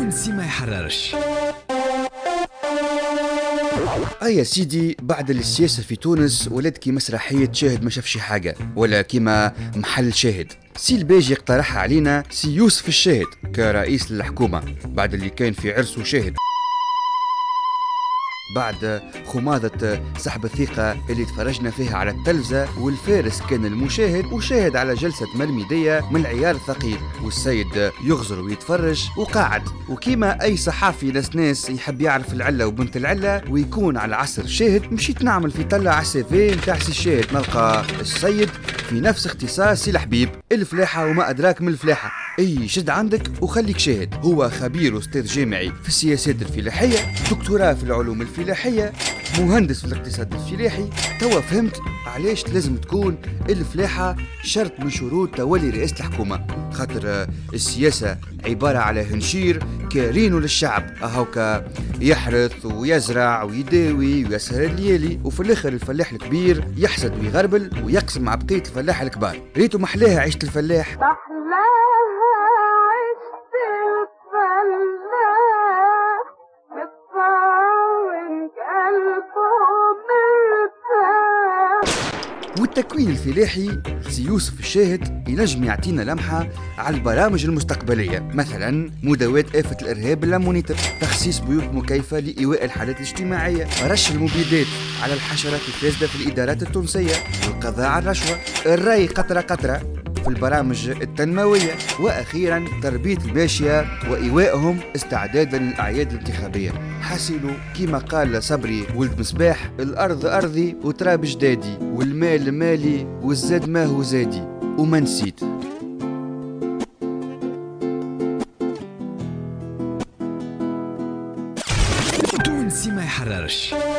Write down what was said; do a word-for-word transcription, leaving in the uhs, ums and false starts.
تونسي ما يحررش. آه يا سيدي، بعد السياسة في تونس ولات كي مسرحية شاهد ما شافش حاجة، ولا كيما محل شاهد. سي الباجي اقترحها علينا سي يوسف الشاهد كرئيس للحكومة بعد اللي كان في عرس وشاهد، بعد خماضة سحب الثقة اللي تفرجنا فيها على التلفزة، والفارس كان المشاهد وشاهد على جلسة ملميدية من العيار الثقيل، والسيد يغزر ويتفرج وقاعد. وكيما أي صحافي ناس ناس يحب يعرف العلة وبنت العلة ويكون على عصر شاهد، مشيت نعمل في طلع على السيفي نتاع سي الشاهد، نلقى السيد في نفس اختصاص سي الحبيب، الفلاحة وما أدراك من الفلاحة. اي شد عندك وخليك شاهد. هو خبير استاذ جامعي في السياسات الفلاحيه، دكتوراه في العلوم الفلاحيه، مهندس في الاقتصاد الفلاحي. توا فهمت علاش لازم تكون الفلاحه شرط من شروط تولي رئاسه الحكومه، خاطر السياسه عباره على هنشير كارينو للشعب، اهوكا يحرث ويزرع ويداوي ويسهر الليالي، وفي الاخر الفلاح الكبير يحسد ويغربل ويقسم مع بقيه الفلاح الكبار. ريتو محلاها عيشه الفلاح. والتكوين الفلاحي سي يوسف الشاهد ينجم يعطينا لمحة على البرامج المستقبلية، مثلا مداواة آفة الإرهاب اللامونيتر، تخصيص بيوت مكيفة لإيواء الحالات الاجتماعية، رش المبيدات على الحشرات الفاسدة في الإدارات التونسية، والقضاء على الرشوة، الري قطرة قطرة في البرامج التنموية، وأخيرا تربية الماشية وإيوائهم استعدادا للأعياد الانتخابية. حاسلوا كما قال صبري ولد مصباح: الأرض أرضي وتراب جدادي، والمال مالي والزاد ما هو زادي، وما نسيت. تونسي ما يحررش.